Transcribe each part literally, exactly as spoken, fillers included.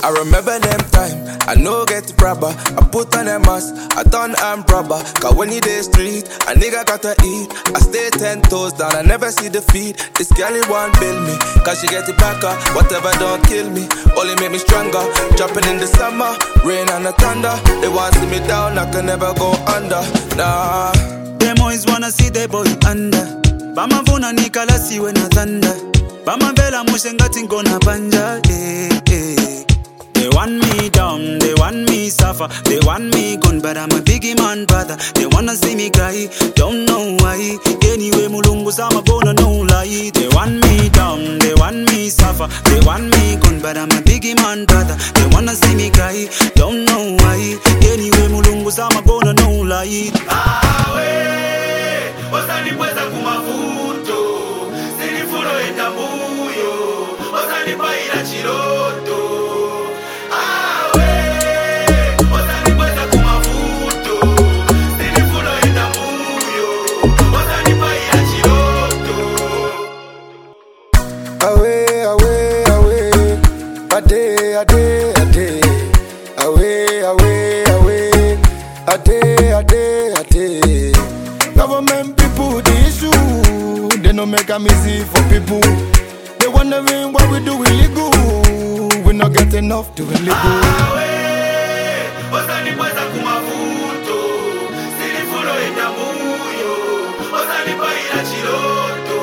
I remember them time, I no get the proper. I put on a mask, I done I'm proper. Cause when you day street, a nigga gotta eat. I stay ten toes down, I never see defeat. This girl it won't build me, cause she get it back up. Whatever don't kill me, only make me stronger. Jumping in the summer, rain and the thunder. They want see me down, I can never go under. Nah. Them always wanna see the boy under. Bama vuna nikala siwe na thunder. Bama vela mushengati ngona panja. Eh, eh. They want me down, they want me suffer. They want me gone, but I'm a biggie man brother. They wanna see me cry, don't know why. Anyway, mulungu sama bona no lie. They want me down, they want me suffer. They want me gone, but I'm a biggie man brother. They wanna see me cry, don't know why. Anyway, mulungu sama bona no lie. Awe, osani pweza kumafuto. Sini fulo enda muyo. Osani pa ila chiroto. Away, away, away, a day, a day, a day. Away, away, away, a day, a day, a day. Government people, the issue, they don't make a easy for people. They wondering what we do illegal. We not get enough to illegal. Away, osani pweza kumafuto. Sini fulo enda muyo. Osani pa ila chiroto.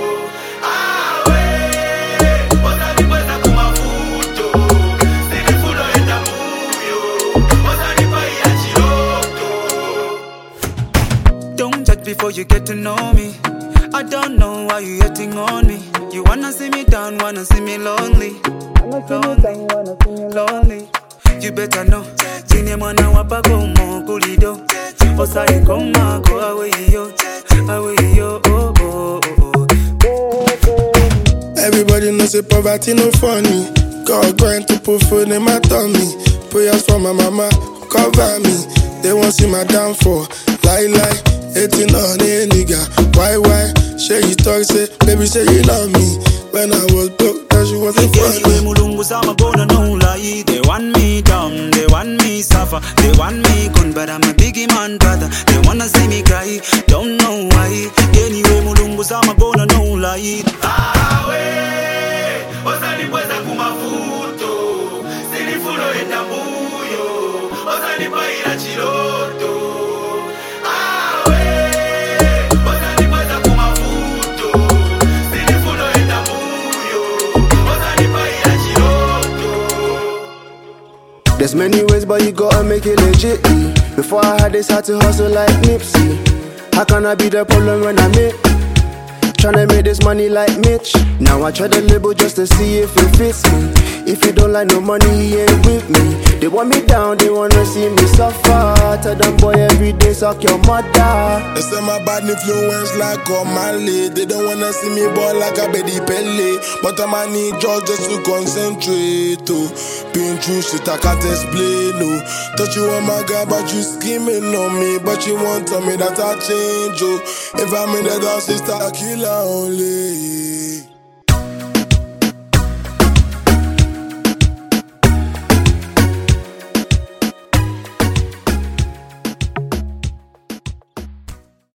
Before you get to know me, I don't know why you hating on me. You wanna see me down, wanna see me lonely, lonely, lonely. You better know. Jine mwana wapa komo kulido. Osari koma go away yo, away yo. Oh oh oh oh. Everybody knows that poverty no funny. God going to put food in my tummy. Prayers for my mama, cover me. They won't see my downfall. Lie lie. Hating on a nigga, why, why? Say you talk, say, baby, say you love me. When I was broke, that she wasn't funny. Mulungu sama bona no lie. They want me down, they want me suffer. They want me gone, but I'm a biggie man brother. They wanna see me cry, don't know why. Anyway, mulungu sama bona no lie. Awe, osani pweza kumafuto. Sini fulo enda muyo. Osani pa ila chiroto. There's many ways, but you gotta make it legit. Before I had this, had to hustle like Nipsey. How can I be the problem when I'm it? Tryna make this money like Mitch. Now I try to label just to see if it fits me. If you don't like no money, he ain't with me. They want me down, they wanna see me suffer. Tell them boy every day suck your mother. They say my bad influence like O'Malley. They don't wanna see me ball like a Betty Pele. But I'm a need just, just to concentrate. Oh. Been through shit I can't explain. Oh. Thought you were my guy, but you scheming on me. But you won't tell me that I change. Oh. If I'm in the dance, it's a killer only.